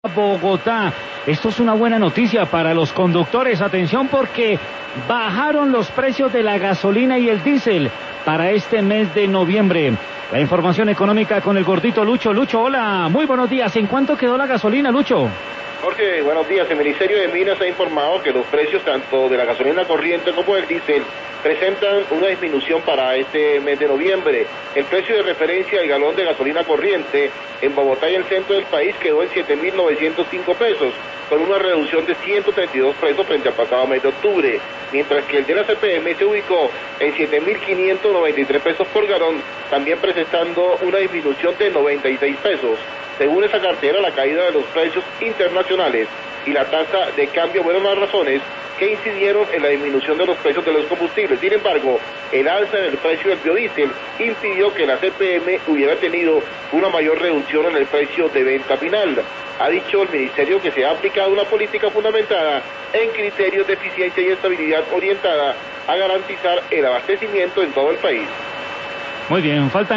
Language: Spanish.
Bogotá. Esto es una buena noticia para los conductores. Atención porque bajaron los precios de la gasolina y el diésel para este mes de noviembre. La información económica con el gordito Lucho. Lucho, hola, muy buenos días. ¿En cuánto quedó la gasolina, Lucho? Jorge, buenos días. El Ministerio de Minas ha informado que los precios tanto de la gasolina corriente como del diésel presentan una disminución para este mes de noviembre. El precio de referencia del galón de gasolina corriente en Bogotá y el centro del país quedó en 7.905 pesos, con una reducción de 132 pesos frente al pasado mes de octubre, mientras que el de la CPM se ubicó en 7.593 pesos por galón, también presentando una disminución de 96 pesos. Según esa cartera, la caída de los precios internacionales y la tasa de cambio fueron las razones que incidieron en la disminución de los precios de los combustibles. Sin embargo, el alza en el precio del biodiesel impidió que la CPM hubiera tenido una mayor reducción en el precio de venta final. Ha dicho el Ministerio que se ha aplicado una política fundamentada en criterios de eficiencia y estabilidad orientada a garantizar el abastecimiento en todo el país. Muy bien, faltan